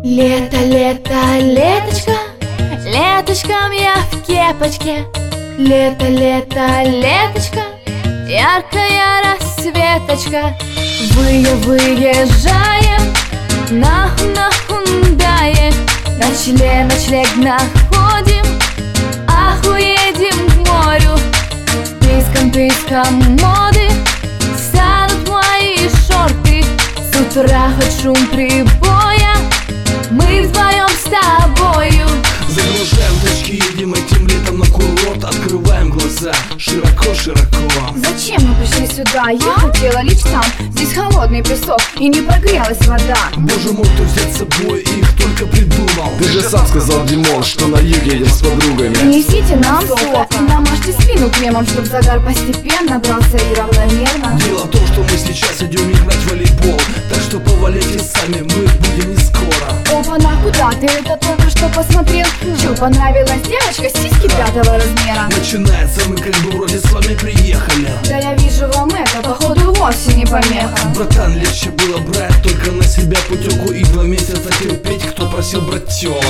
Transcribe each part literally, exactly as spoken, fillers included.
Лето, лето, леточка, леточком я в кепочке. Лето, лето, леточка, яркая рассветочка. Вы, выезжаем на, на Хундае, ночлег, ночлег находим, ах, уедем к морю. Писком, писком моды станут мои шорты. С утра хоть шум прибоя, мы вдвоем с тобою. Загружаем тачки, едем этим летом на курорт. Открываем глаза широко-широко. Зачем мы пришли сюда? Я хотела лечь там. Здесь холодный песок и не прогрелась вода. Боже мой, кто взять с собой их только придумал. Ты же сам сказал, Димон, что на юг едем с подругами. Принесите нам сок и намажьте спину кремом, чтоб загар постепенно брался и равномерно. Дело в том, что мы сейчас идем играть в волейбол, так что поваляйте сами, мы будем не скоро. Опа-на, куда ты это только что посмотрел? Чё, понравилась девочка, сиськи пятого размера? Начинается, мы как бы вроде с вами приехали. Да я вижу, вам это, походу, вовсе не помеха. Братан, легче было брать только на себя путевку и два месяца терпеть, кто просил брать тёлок.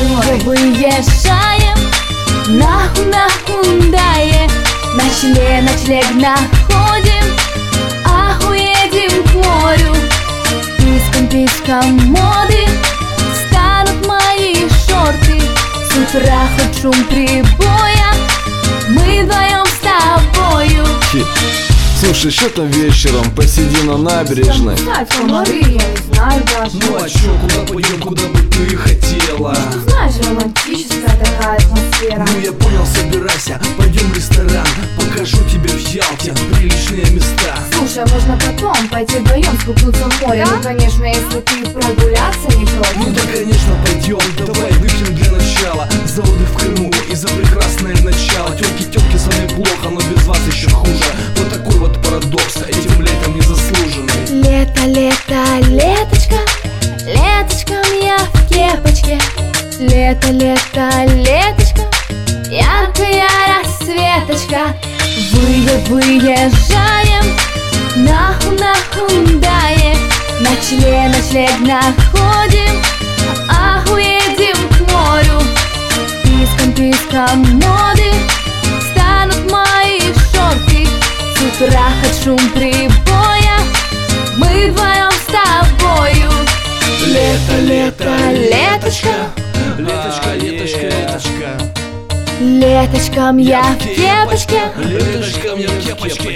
Выезжаем на, на Хундае, ночлег, ночлег находим, ах, уедем к морю. Писком, писком моды станут мои шорты. С утра хоть шум прибоя, мы вдвоем с тобою. Слушай, что там вечером? Посиди на набережной. Кстати, комары, я не знаю даже. Ну а чё, куда пойдем, куда бы ты хотела? Ты знаешь, романтическая такая атмосфера. Ну я понял, собирайся, пойдем в ресторан. Покажу тебе в Ялте приличные места. Слушай, можно потом пойти вдвоем скупнуться в море. Да? Ну конечно, если ты прогуляться не против. Ну да, конечно, пойдем, давай выпьем для начала за отдых в Крыму и за прекрасное начало. Тёлки, тёлки, с вами плохо, но без вас еще хуже. Вот такой вот парадокс, этим летом незаслуженный. Лето, лето, леточка, леточком я в кепочке. Лето, лето, леточка, яркая рассветочка. Вы, выезжаем на, на Хундае, ночлег, ночлег находим, ах, уедем к морю. Писком, писком моды станут мои шорты. С утра хоть шум прибоя, мы вдвоем с тобою. Лето, лето, леточка, леточка, леточка, леточка. Леточком я в кепочке. Леточком я в кепочке.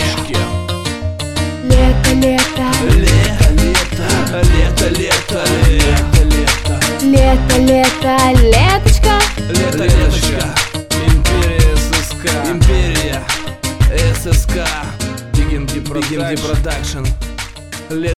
Лето, лето, Лето, лето, лето, лето, лето, лето. лето, лето, леточка. Лето, леточка. Империя ССК. Империя ССК. Big эм ди Production.